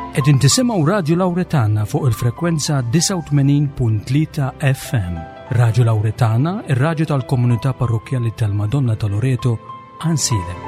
Qegħdin tisimgħu Radio Lawretana fuq il-frekwenza 89.3 FM. Radio Lawretana, ir-radju tal-Komunità Parrokjali tal-Madonna ta' Loreto, Ansile.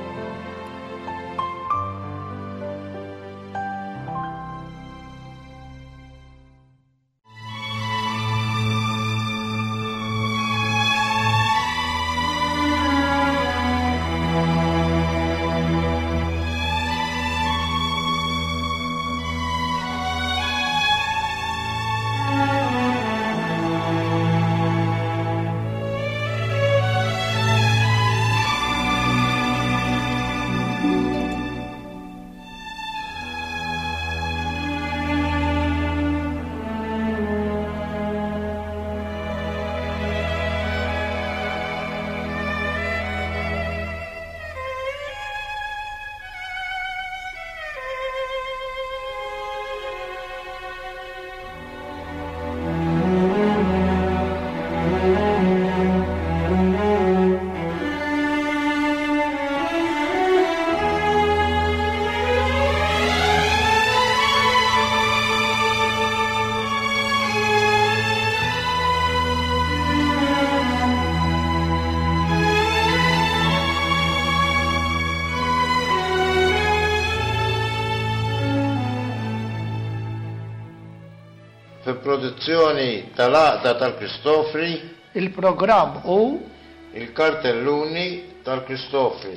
Produzzjoni tal-Għaqda tal-Kristofri, il-programm u il-Kartelluni tal-Kristofri.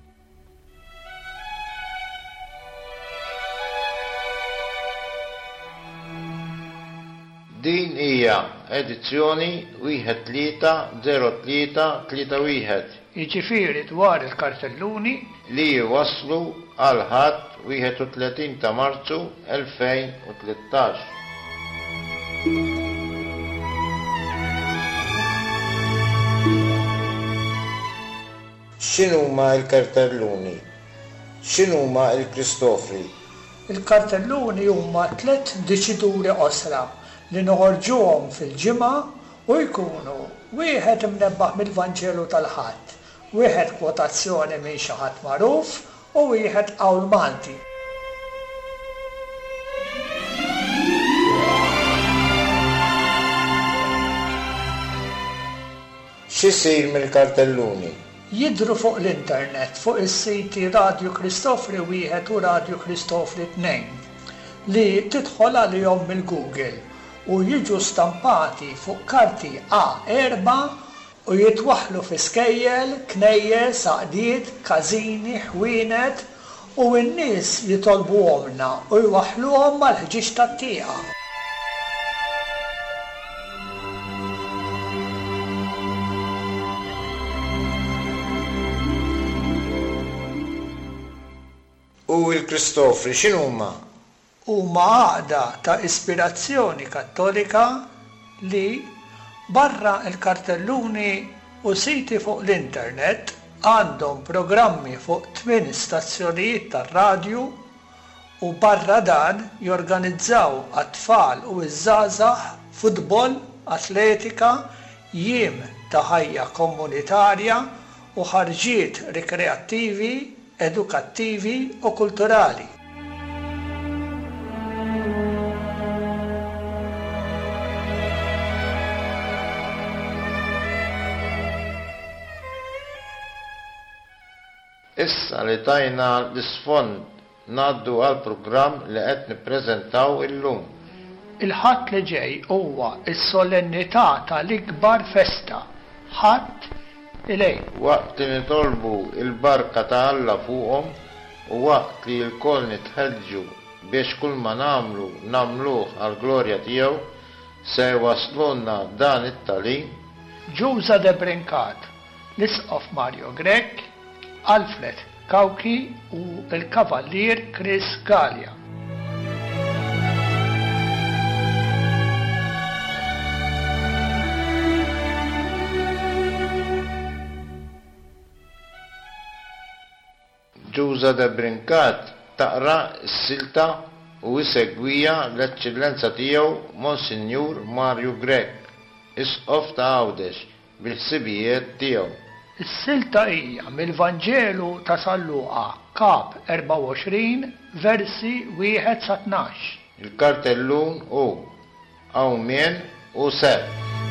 Din hija edizzjoni 130331. Jiġifieri dwar il-Kartelluni li waslu għal ħadd 31 ta' Marzu 2013. X'inhuma l-Kartelluni? X'inhuma l-Kristofri? Il-Kartelluni huma 3 deċiduri osra li noħorġuhom fil-ġimgħa u jkunu wieħed imnebbaħ mill-Vanġelu tal-Ħadd, wieħed kwotazzjoni minn xi ħadd magħruf u wieħed qawl Malti. X'isir mill-Kartelluni? Jidhru fuq l-internet fuq is-siti Radio Kristofri 1 u Radio Kristofri 2 li tidħol għalihom mill-Google u jiġu stampati fuq karti A4 u jitwaħħlu fi skejjel, knejjel, saqdiet, każini, ħwienet u n-nies jitolbuhomna u jwaħħluhom mal-ħġieġ tat-tieqa. U l-Kristofri x'inhuma? Huma għaqda ta' ispirazzjoni kattolika li barra l-Kartelluni u siti fuq l-internet għandhom programmi fuq 8 stazzjonijiet tar-radju u barra dan jorganizzaw għat-tfal u iż-żgħażagħ futbol, atletika, jiem ta' ħajja komunitarja u ħarġiet rikreattivi, edukattivi u kulturali. Issa li tajna l-isfond ngħaddu għal programm li qed nippreżentaw illum. Il-ħadd li ġej huwa s-solennità tal-ikbar festa, ħadd ilej. Waqt li nitolbu il-barka ta' Alla fuqhom u waqt li l-koll nitħeġġu biex kull ma nagħmluh għall glorja tiegħu se jwaslunna dan it-tagħlim. Giusa de Brincat, l-isqof Mario Grech, Alfred Kawki u l-Kavallier Chris Gallia. Giusa de Brincat taqra s-silta u jsegwija l-Eċċellenza tiegħu Monsinjur Mario Grech, isqof ta' Għawdex, bil-ħsibijiet tiegħu. Is-silta hija mill-Vanġelu ta' San Luqa, Kap 24 versi 1-12. Il-kartellun u Awmien u Seb.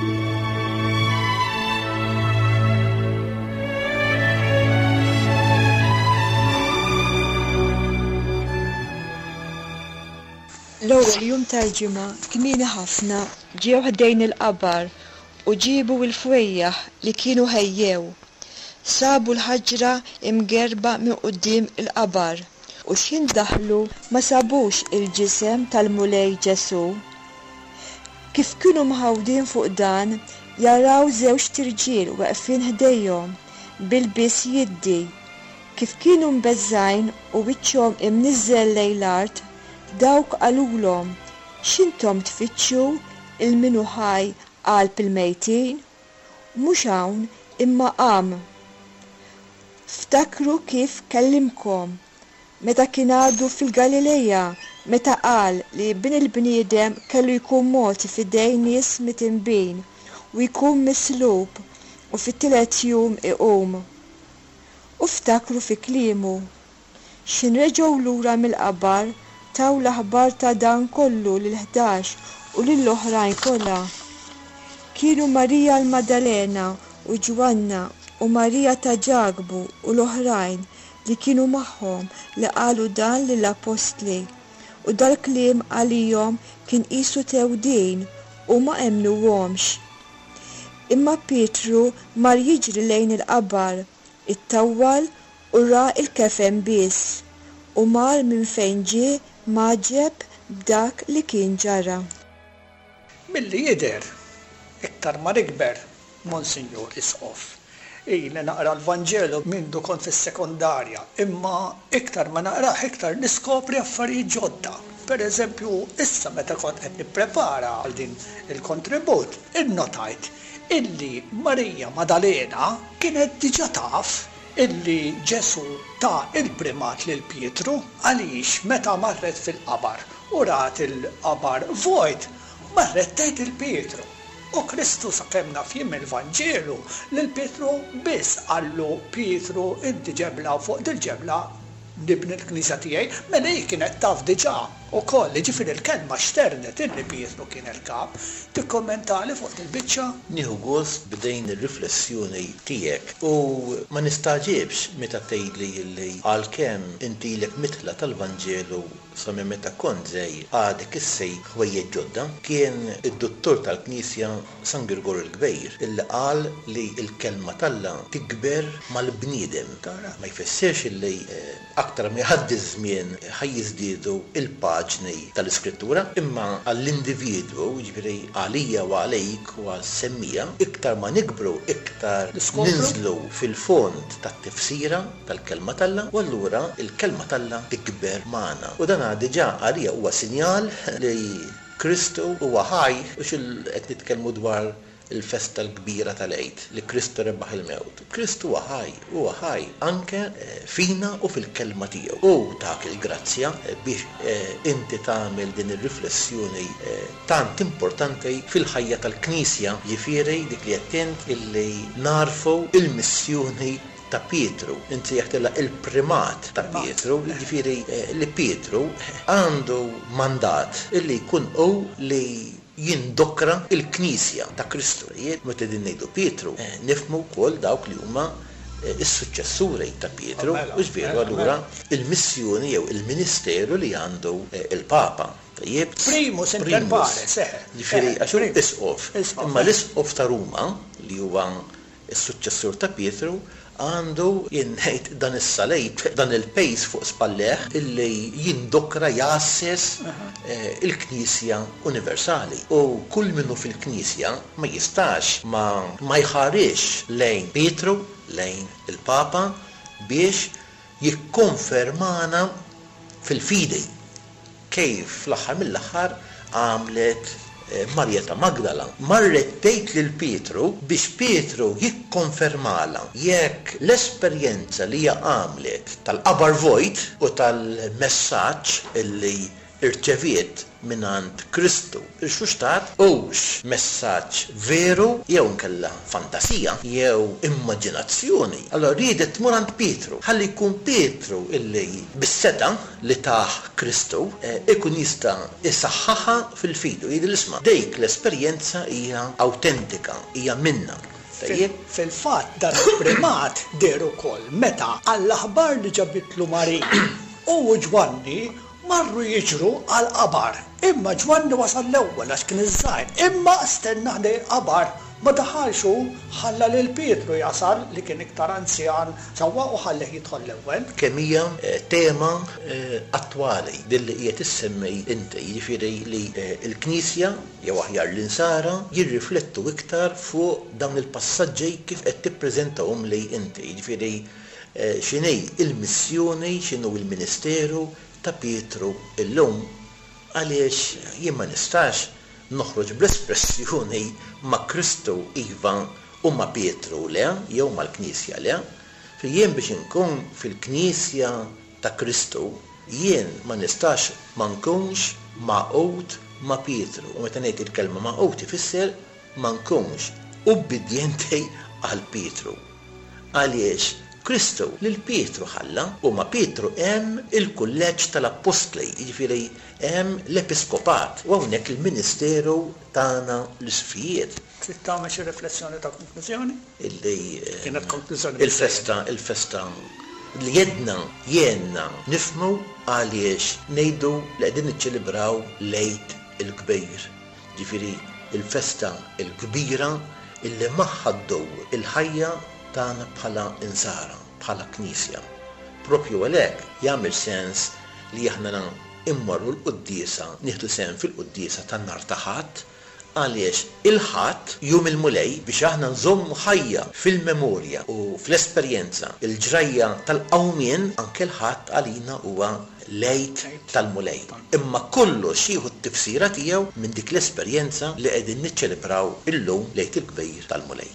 L-ewwel jum tal-ġimgħa kmieni ħafna ġew ħdejn il-qabar u ġiebu l-fwejjaħ li kienu ħejjew. Sabu l-ħaġra imgerba minn quddiem il-qabar u x'jien daħlu ma sabux il-ġisem tal-mulej Ġesu. Kif kienu mħawdin fuq dan jaraw żewġ tirġiel waqfin ħdejhom bil-biss jiddi. Kif kienu mbeżżajn u wiċċhom imniżżel lejn l-art, dawk qalulhom x'intom tfittxu il-minu ħaj qalb il-mejtin? Mhux hawn imma qam. Ftakru kif kellimkom meta kien għadu fil-Galileja meta qal li bin il-bniedem kellu jkun moti f'idejn nies mitinbin u jkun mislub u fit-tielet jum iqum. U ftakru fi kliemu x'inreġgħu lura mill-qabar taw l-aħbar ta' dan kollu lil-11 u lill-oħrajn kollha. Kienu Marija l-Maddalena u Ġwanna u Marija ta' Ġagbu u l-oħrajn li kienu magħhom li qalu dan lill-apostli u dal-kliem għalihom kien qisu tewdin u ma emnuhomx. Imma Pietru mar jiġri lejn il-qabar, ittawwal u ra il-kefen biss u mar minn fejn ġie maġeb b'dak li kien ġara. Milli jidher iktar ma nikber, Monsinjur Isqof, ili naqra l-Vanġelu mindu kont fis-sekondarja, imma iktar ma naqrah iktar niskopri affarijiet ġodda. Pereżempju, issa meta kont qed nipprepara għal din il-kontribut, innotajt illi Marija Maddalena kienet diġà taf illi Ġesu ta' il-primat lil Pietru għaliex meta marret fil-qabar u rat il-qabar vojt marret tgħid il-Pietru. U Kristu sakemm naf jiem il-Vanġelu lil Pietru biss qallu Pietru inti ġebla fuq dil-ġebla nibni l-Knisja tiegħi, mela hi kienet taf diġà ukoll ġifieri il-kelma xternet illi Pietru kien il-kap, tikkommentali fuq il-biċċa. Nieħu gost b'dejn ir-riflessjoni tiegħek u ma nistaġibx meta tgħidli li għalkemm intilek mitla tal-Vanġelu sa minn meta kont żgħir għadek issej ħwejjeġ ġodda, kien id-dottur tal-Knisja San Grigorju l-Kbejr illi qal li l-kelma Alla tikber mal-bniedem. Ma jfissirx illi aktar ma jħaddi żmien ħajjiżdiedu il-paġni tal-Iskrittura, imma għall-individwu, ġifieri għalija u għalejk u għal-semmija, iktar ma nikbru, iktar ninżlu fil-fond tat-tifsira tal-kelma Alla, u allura il-kelma Alla tikber magħna. U dan diġà għalija huwa sinjal li Kristu huwa ħaj u qed nitkellmu dwar il-festa l-kbira tal-Eid li Kristu rebaħ il-mewt. Kristu huwa ħaj anke fina u fil-kelma tiegħu. U tak il-grazzja biex inti tagħmel din ir-riflessjoni tant importanti fil-ħajja tal-Knisja, jifieri dik li qed illi narfu il-missjoni ta' Pietru, inti jaħtella il-primat ta' Pietru, ġifieri li Pietru għandu mandat illi jkun li jindokra il-Knisja ta' Kristu. Meta din ngħidu Pietru, nifhmu wkoll dawk li huma is-suċċessuri ta' Pietru, u ġbieru allura il-missjoni jew il-ministeru li għandu il-Papa. Primus inter pares, ġifieri għax isqof. Imma l-isqof ta' Ruma li huwa is-suċċessur ta' Pietru għandu jinnejt dan is-salejt, dan il-pejs fuq spalleħ illi jindokra jassess il-Knisja Universali. U kull minnu fil-Knisja ma jistax ma jħarix lejn Pietru, lejn il-Papa biex jikkonfermana fil-fidi. Kif fl-aħħar mill-aħħar għamlet Marjeta Magdala. Marret tgħid lil Pietru biex Pietru jikkonfermala jekk l-esperjenza li hija għamlet tal-qabar vojt u tal-messaġġ illi irċeviet minant Kristu il-xustat ux messaġġ veru jew nkella fantasija jew immaġinazzjoni. Allora ridet tmur għand Pietru, ħalli jkun Pietru illi bis-seta li taħ Kristu ikun jista' isaħħaħa fil-fidu. Jgħid l-isma' dik l-esperjenza hija awtentika, hija minna. Fil-fatt dan il-primat der ukoll meta għall-aħbar li ġabitlu Mari u Ġwanni marru jiġru għal-qabar. Imma Ġwanni wasal l-ewwel għax kien iż-żgħir. Imma stenna ħdej qabar ma daħalxu ħalla lil Pietru jasal li kien iktar anzjan sewwa u ħalleh jidħol l-ewwel. Kemm hija tema attwali dilli qiegħed issemmi inti, jiġifieri li l-Knisja jew aħjar l-insara jirriflettu iktar fuq dawn il-passaġġi kif qed tippreżentahom li inti. Jiġifieri x'inhi il-missjoni, x'inhu il-ministeru ta' Pietru illum għaliex jien ma nistax noħroġ bl-espressjoni ma' Kristu iva u ma' Pietru le, jew mal-Knisja le. Jien biex inkun fil-Knisja ta' Kristu, jien ma nistax ma nkunx maqut ma' Pietru. U meta ngħid il-kelma maqut ifisser ma nkunx ubbidjenti għal Pietru. Għaliex Kristu lil Pietru ħalla u ma' Pietru hemm il-kulleġġ tal-Apostli, jiġifieri hemm l-Episkopat u hawnhekk il-Ministeru tagħna l-isfijiet. Trid tagħmel xi riflessjoni ta' konklużjoni? Illi kienet konklużjoni il-festa li jenna nifhmu għaliex ngħidu li qegħdin niċċelebraw lejt il-kbir. Jiġifieri il-festa il-kbira illi maħħaddu il-ħajja tagħna bħala insara, bħala Knisja. Propju għalhekk jagħmel sens li aħna immorru l-quddiesa, nieħdu sehem fil-quddiesa tan-nar ta' Ħadd għaliex il-Ħadd jum il-mulej biex aħna nżommu ħajja fil-memorja u fl-esperjenza il-ġrajja tal-qawmien anke l-Ħadd għalina huwa lejt tal-mulej. Imma kollox jieħu t-tifsira tiegħu minn dik l-esperjenza li qegħdin niċċelebraw illum lejt il-kbir tal-mulej.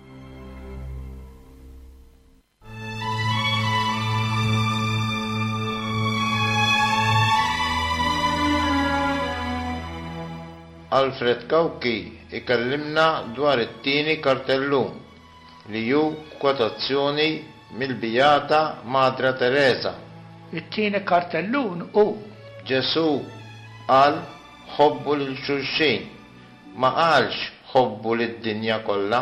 Alfred Kawki ikellimna dwar it-tieni kartellum li ju kwotazzjoni mill-Bijata Madra Teresa. It-tieni kartellun hu Ġesu qal ħobbu lil xulxin, ma qalx ħobbu lid-dinja kollha.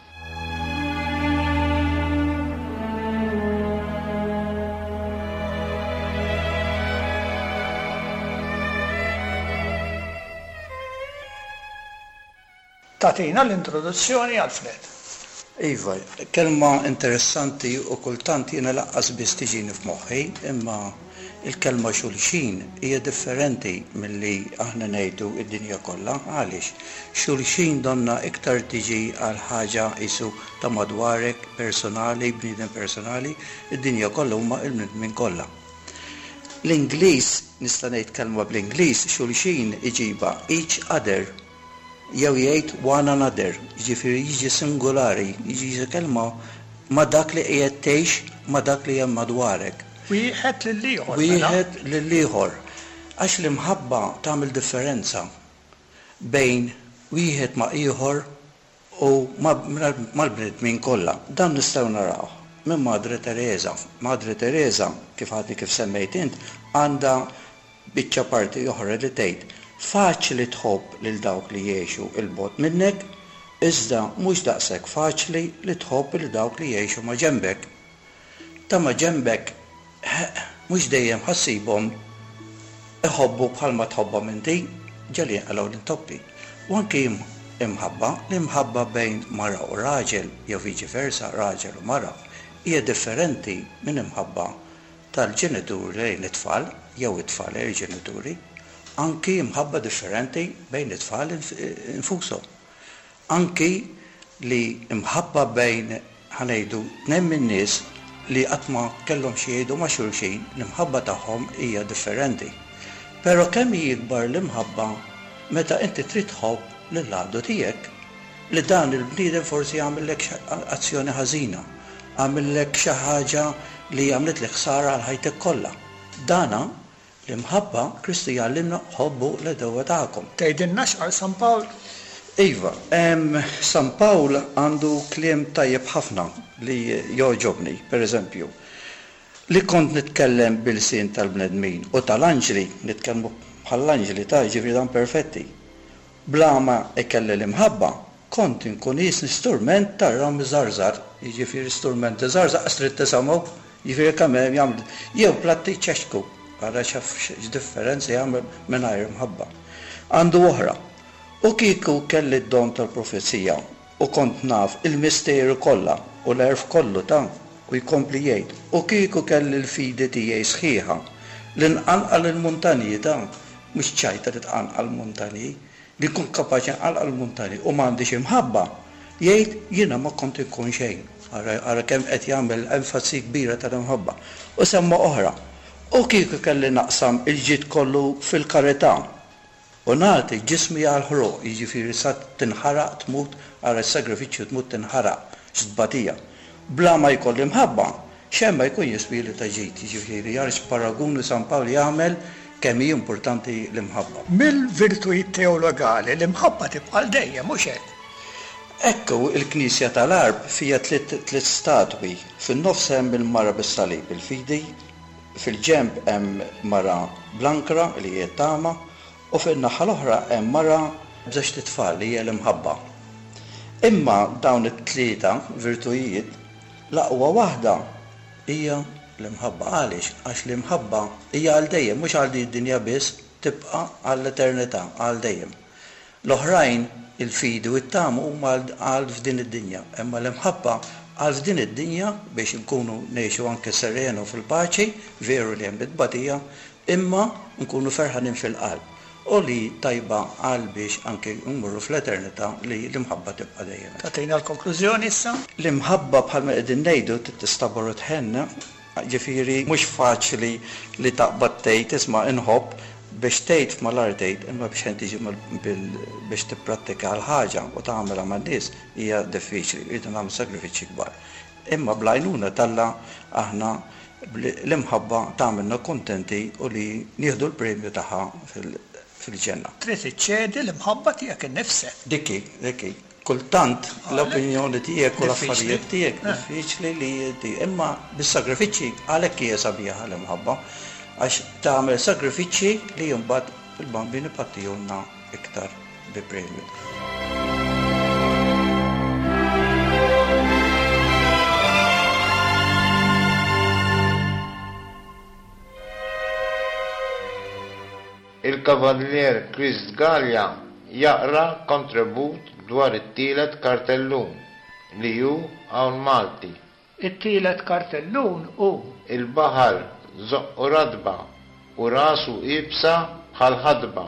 Tatina l-introduzzjoni Alfred. Iva, kelma interessanti u kultant jiena laqqas biss tiġini f'moħħi, imma il-kelma xulxin hija differenti milli aħna ngħidu id-dinja kollha. Għaliex xulxin donna iktar tiġi għal ħaġa isu ta' madwarek personali, bniedem personali, id-dinja kollha huma il-bniedmin kollha. L-Ingliż nista' ngħid kelma bl-Ingliż xulxin iġiba each other jew jgħid one another, jiġifieri jiġi singolari, jiġi kelma ma' dak li qiegħed tgħix ma' dak li hemm madwarek. Wieħed lill-ieħor. Wieħed lill-ieħor. Għax l-imħabba tagħmel differenza bejn wieħed ma' ieħor u mal-bnedmin kollha. Dan nistgħu naraw minn Madre Teresa. Madre Teresa kif għadni kif semmejt int għandha biċċa parti oħra li tgħid faċli tħobb lil dawk li jgħixu il-bot minnek, iżda mhux daqshekk faċli li tħobb lil dawk li jgħixu ma' ġembek. Ta' ma' ġembek mhux dejjem ħassibhom iħobbu bħalma tħobbhom inti, ġalli jinqalgħu l-intoppi. U anke imħabba, l-imħabba bejn mara u raġel jew viċiversa raġel u mara hija differenti minn imħabba tal-ġenituri lejn it-tfal jew it-tfal lejn il-ġenituri. Anki imħabba differenti bejn it-tfal infushom. Anki li imħabba bejn ħanejdu tnejn min-nies li qatt ma kellhom xi jgħidu ma' xulxin, l-imħabba tagħhom hija differenti. Però kemm jikbar l-imħabba meta inti trid tħobb lill-għadu tiegħek li dan il-bniedem forsi jagħmellek azzjoni ħażina, għamillek xi ħaġa li għamlet li ħsara għal ħajtek kollha. Dana L-imħabba Kristu jgħallimna ħobbu l-edewa tagħkom. Tgħidilna x'qal San Pawl? Iva, San Pawl għandu kliem tajjeb ħafna li joġobni, pereżempju. Li kont nitkellem bil-sin tal-bnedmin u tal-anġli, nitkellmu bħall-anġli ta' ġifri dan perfetti. Bla ma ikelli l-imħabba, kont inkun jisni strument tar-ram żarzar, jiġifieri strument żarzar qastrit tisamgħu, jiġifieri kemm jagħmel jew platti ċeċku, ara xaf x'differenza jagħmel mingħajr imħabba. Għandu oħra, u kieku kelli d-don tal-profezija u kont naf il-misteru kollha u l-erf kollu ta' u jkompli jgħid, u kieku kelli l-fidi tiegħi sħiħa li nqanqal il-muntanji ta' mhux ċajta li tqanqal muntanji, li nkun kapaċi nqanqal muntanji u m'għandix imħabba, jgħid jiena ma kont inkun xejn. Ara kemm qed jagħmel enfasi kbira tal-imħabba. U semma oħra, u kieku kelli naqsam il-ġid kollu fil-karità u nagħti ġismi għal-ħruq, jiġifieri sa tinħaraq tmut ara s-sagrifiċċju tmut tinħaraq x'tbatija. Bla ma jkolli imħabba, xemma jkun jiswili ta' ġid, jiġifieri jarx paragunu San Pawl jagħmel kemm hi importanti l-imħabba. Mill-virtujiet teologali l-imħabba tibqa' dejjem mhux hekk. Ekku il-Knisja tal-Arb fija tliet statwi, fin-nofs hemm il-mara bis-salib il-fidi, fil-ġenb hemm mara blankra li hija tama u fin-naħa l-oħra hemm mara b'żewġ titfal li hija l-imħabba. Imma dawn it-tlieta virtujiet l-aqwa waħda hija l-imħabba. Għaliex? Għax l-imħabba hija għal dejjem, mhux għal din-dinja biss, tibqa' għall-eternità, għal dejjem. L-oħrajn il-fidi u t-tamu huma għal f'din id-dinja, imma l-imħabba għal f'din id-dinja biex nkunu ngħixu anke serenu fil-paċi, veru li hemm bid-batija, imma nkunu ferħanin fil-qalb. U li tajba għal biex anke mmorru fl-eternità li l-imħabba tibqa' dejjem. Tagħtina l-konklużjoni issa? L-imħabba bħalma qegħdin ngħidu tista' tħenna, ġifieri mhux faċli li taqbad tgħid isma' inħobb biex tgħid f'malar tgħid, imma biex tiġi biex tipprattika l-ħaġa u tagħmilha man-nies hija diffiċli, jridu nagħmlu sagrifiċċji kbar. Imma bl-għajnuna talla aħna l-imħabba tagħmilna kuntenti u li nieħdu l-premju tagħha fil-ġenna. Trid iċċedi l-imħabba tiegħek innifsek. Dikki. Kultant l-opinjoni tiegħek u l-affarijiet tiegħek diffiċli li imma bis-sagrifiċċji għalhekk hija sabiħa l-imħabba għax tagħmel sagrifiċċji li mbagħad il-bambini pattijuna iktar bi premju. Il-Kavallier Chris Gallia jaqra kontribut dwar it-tielet kartellun li hu hawn Malti. It-tielet kartellun hu il-baħar zoqqu radba u rasu ibsa bħal ħadba.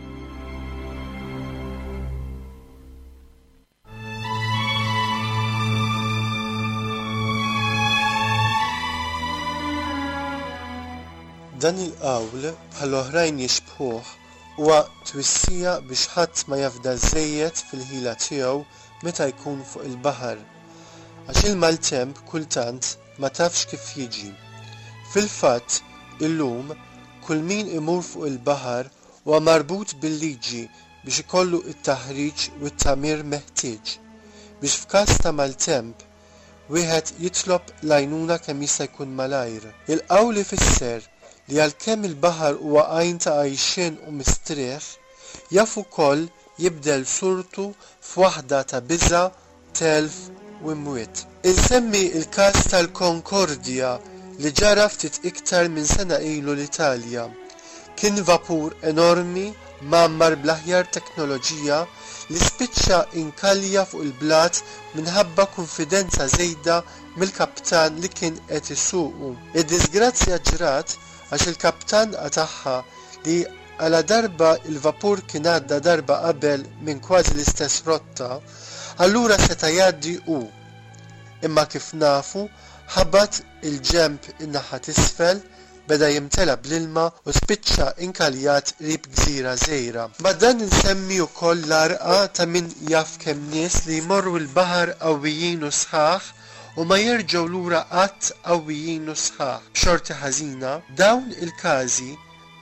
Dan il-qawl bħal oħrajn jixbħuh huwa twissija biex ħadd ma jafda żejjed fil-ħila tiegħu meta jkun fuq il-baħar. Għax il-maltemp kultant ma tafx kif jiġi. Fil-fatt, illum kull min imur fuq il-baħar huwa marbut bil-liġi biex ikollu it-taħriġ u t-tagħmir meħtieġ biex f'każ ta' maltemp wieħed jitlob l-għajnuna kemm jista' jkun malajr. Il-qawl ifisser li għalkemm il-baħar huwa għajn ta' għajxien u mistrieħ, jaf ukoll jibdel surtu f'waħda ta' biża', telf u imwiet. Insemmi il-każ tal-Konkordja li ġara ftit iktar minn sena ilu l-Italja. Kien vapur enormi mammar bl-aħjar teknoloġija li spiċċa inkalja fuq il-blat minħabba konfidenza żejda mill-kaptan li kien qed isuqu. Id-disgrazzja ġrat għax il-kaptan qataħħa li għala darba il-vapur kien għadda darba qabel minn kważi l-istess rotta, allura seta' jgħaddi hu. Imma kif nafu, ħabat il-ġemp in-naħa t'isfel, beda jimtela bl-ilma u spiċċa inkaljat qrib gżira żgħira. Ma dan insemmi wkoll l-arqa ta' min jaf kemm nies li jmorru l-baħar qawwijin u sħaħ u ma jerġgħu lura qatt qawwijin u sħaħ. B'xorti ħażina, dawn il-każi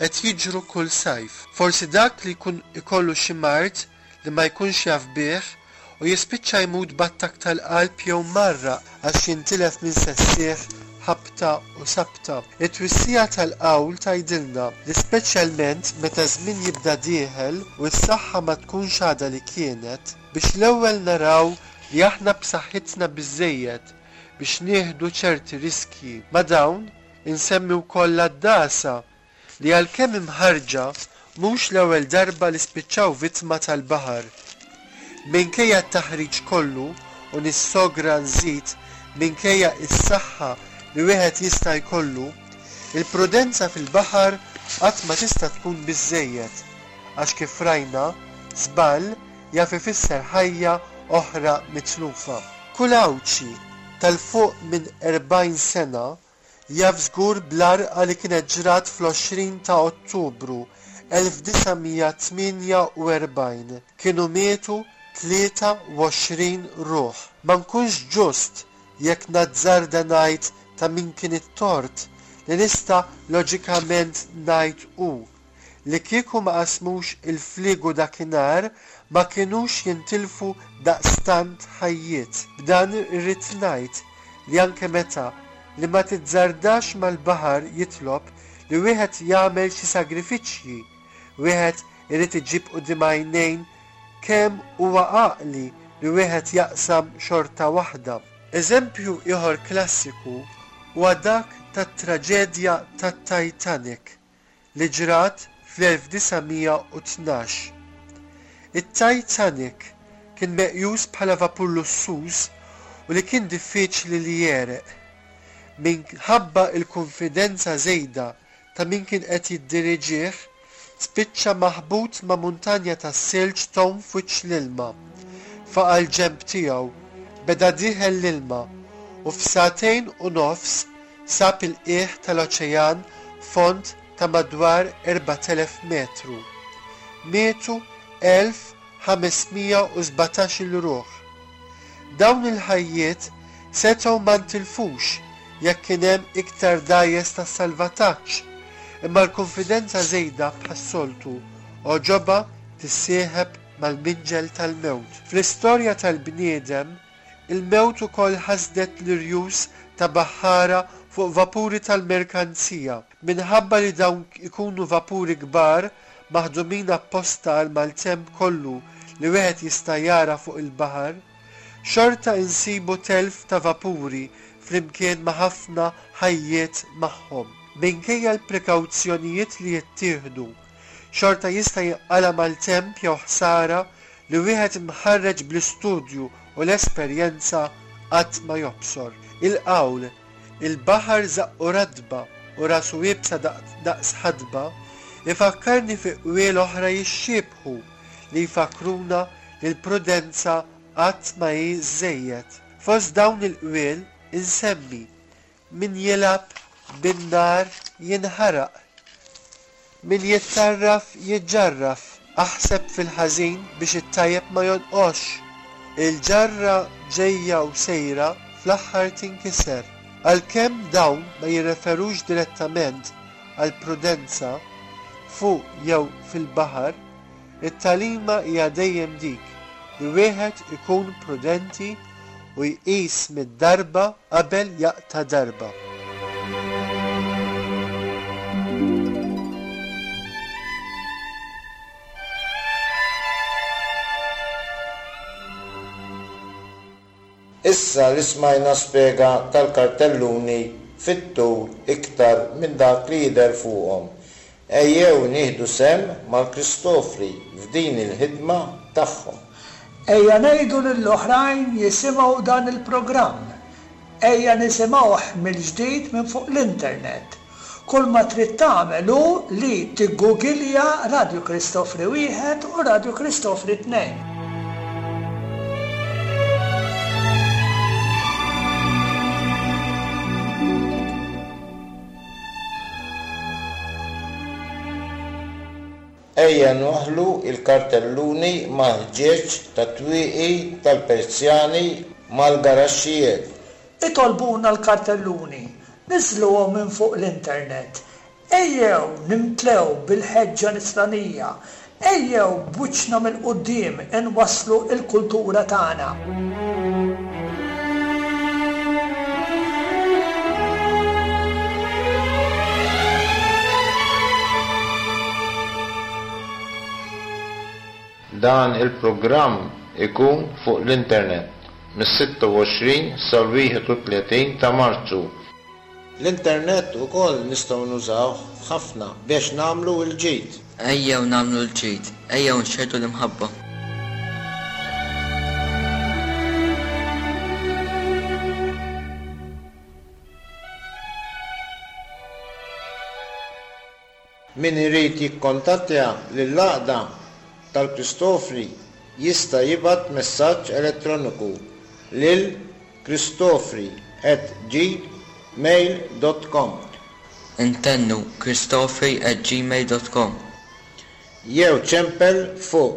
qed jiġru kull sajf. Forsi dak li jkun ikollu xi mart li ma jkunx jaf bih u jispiċċa jmut b'attakk tal-qalb jew marra għax jintilef minn sessieħ ħabta u sabta. It-twissija tal-qawl tgħidilna li speċjalment meta żmien jibda dieħel u s-saħħa ma tkunx għadha li kienet biex l-ewwel naraw li aħna b'saħħitna biżżejjed biex nieħdu ċerti riskji. Ma dawn insemmi wkoll d-dasa li għalkemm imħarġa mhux l-ewwel darba li spiċċaw vittma tal-baħar. Minkejja t-taħriġ kollu u nissogra nżid minkejja s-saħħa li wieħed jista' jkollu, il-prudenza fil-baħar qatt ma tista' tkun biżżejjed għax kif rajna żball jaf ifisser ħajja oħra mitlufa. Kull awċi tal-fuq minn 40 sena jaf żgur bl-għarqa li kienet ġrat fl-20 ta' Ottubru 1948 kienu mietu 23 ruħ. Ma nkunx ġust jekk nazzarda ngħid ta' min kien it-tort li nista' loġikament ngħid hu li kieku ma qasmux il-fliegu dakinhar ma kinux jintilfu daqstant ħajjiet. B'dan irrid ngħid li anke meta li ma tizzardax mal-baħar jitlob li wieħed jagħmel xi sagrifiċċji, wieħed irid iġib quddiem għajnejn kemm huwa għaqli li wieħed jaqsam xorta waħda. Eżempju ieħor klassiku huwa dak tat-traġedja tat-Titanic li ġrat fl-1912. It-Titanic kien meqjus bħala vapur lussuż u li kien diffiċli li jereq. Minħabba il-konfidenza żejda ta' min kien qed jiddiriġih, spiċċa maħbut ma' muntanja ta' silġ tom f'wiċċ l-ilma. Faqa l-ġenb tiegħu beda dieħel l-ilma u f'satejn u nofs sab il-qiegħ tal-oċean fond ta' madwar 4000 metru. Mietu 1517 ruħ. Dawn il-ħajjiet setgħu ma ntilfux jekk kien hemm iktar dajjes ta' salvataġġ, imma l-konfidenza żejda bħas-soltu oġoba tissieħeb mal-minġel tal-mewt. Fl-istorja tal-bniedem, il-mewt ukoll ħasdet l-irjus ta' baħħara fuq vapuri tal-merkanzija. Minħabba li dawn ikunu vapuri kbar maħdumin apposta għal mal-temp kollu li wieħed jista' jara fuq il-baħar, xorta insibu telf ta' vapuri flimkien ma' ħafna ħajjiet magħhom. Minkejja l-prekawzjonijiet li jittieħdu, xorta jista' jinqala mal-temp jew ħsara li wieħed imħarreġ bl-istudju u l-esperjenza qatt ma jobsor. Il-qawl, il-baħar zaqqu radba u rasu jibsa daqs ħadba, ifakkarni fi qwiel oħra jixxiebħu li jfakruna li l-prudenza qatt ma hi żejjed. Fost dawn il-qwiel insemmi min jilab bin-nar jinħaraq, min jittarraf jiġġarraf, aħseb fil-ħażin biex it-tajjeb ma jonqox. Il-ġarra ġejja u sejra fl-aħħar tinkiser. Għalkemm dawn ma jirreferux direttament għal prudenza fuq jew fil-baħar, it-talima hija dejjem dik li wieħed ikun prudenti u jqis mid-darba qabel jaqta' darba. Issa li smajna spjega tal-kartelluni fit-tul iktar minn dak li jidher fuqhom. Ejjew nieħdu sem mal-Kristofri f'din il-ħidma tagħhom. Ejja ngħidu lill-oħrajn jisimgħu dan il-programm. Ejja nisimgħuh mill-ġdid minn fuq l-internet. Kull ma trid tagħmel hu li tiggugilja Radio Kristofri 1 u Radio Kristofri 2. Ejja noħlu il-kartelluni mal-ġeġ tat-twieqi tal-Perzjani mal-garaxxijiet. Itolbuna l-kartelluni, niżluhom minn fuq l-internet. ejjew nimtlew bil-ħeġġa nisranija, ejjew b'wiċċna mill-qudiem inwasslu l-kultura tagħna. Dan il-programm ikun fuq l-internet mis-26 sal-31 ta' Marzu. L-internet ukoll nistgħu nużaw ħafna biex nagħmlu l-ġid. Ejjew nagħmlu l-ġid, ejjew nxerdu l-imħabba. Min irid jikkontattja lill-għaqda tal-Kristofri jista' jibgħat messaġġ elettroniku lil kristofri@gmail.com. Intennu kristofri@gmail.com. Jew ċempel fuq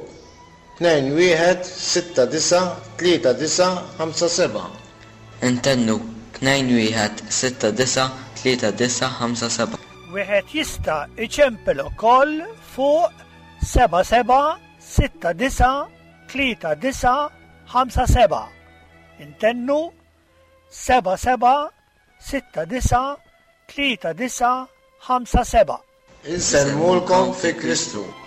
21693957. Intennu 21693957. Wieħed jista' iċempel ukoll fuq 77693957. Intennu 77693957. Insemmulkom fi Kristu.